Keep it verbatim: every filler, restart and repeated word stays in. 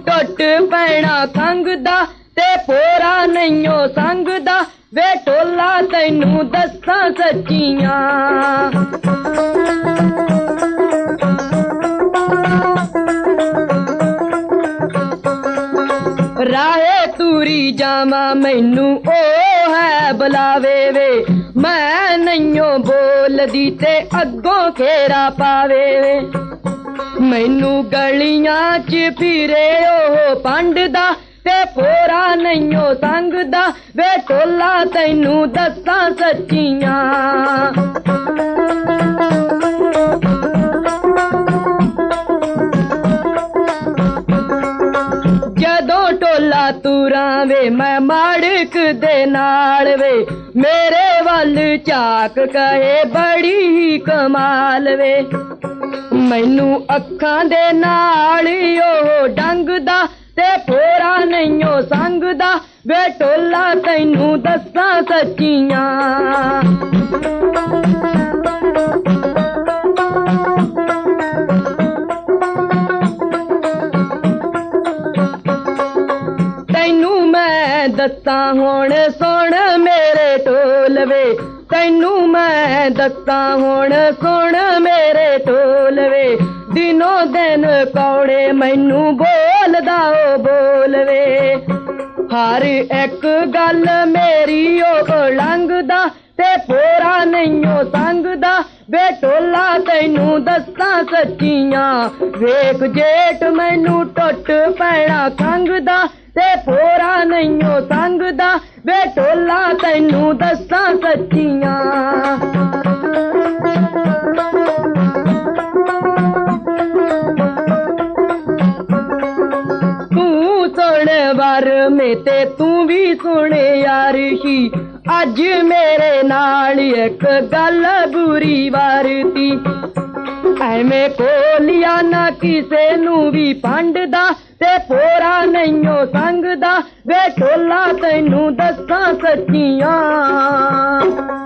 टुट पैना खंघ दा ते पोरा नहियो संग दा वे टोला तैनू दस्सां सच्चियां। राहे तूरी जावा मैनू ओ है बुलावे वे मैं नहियो बोलदी ते अगों घेरा पावे वे। मैनू गलियां च फिरे ओ पंडदा ते पोरा नहियो संगदा वे टोला तैनू दस्सां सच्चियां। जदों टोला तुरां वे मैं माड़क दे नाल वे मेरे वल झाक कहे बड़ी ही कमाल वे। मैनू अखां दे नाल ओ डंगदा ते पोरा नहियो संगदा वे टोला तैनू दस्सां सच्चियां। तैनू मैं दस्सां हुण सुण मेरे टोल वे तैनू मैं दस्सां हुण सुण मेरे टोल वे। दिनों दिन कौड़े मैनू बोलदा ओ बोल वे हर एक गल मेरी ओ लंघदा ते पोरा नहियो संगदा वे टोला तैनू दस्सां सच्चियां। वेख जेठ मैनू टुट पैना खंघ दा ते पोरा नहियो संगदा वे टोला तैनू दस्सां सच्चियां। वर में ते तू भी सुने यार ही अज मेरे नाल एक गल बुरी वारती ऐवें कोलिया ना किसे नू भी पंडदा ते पोरा नहियो संगदा वे टोला तैनू दस्सां सच्चियां।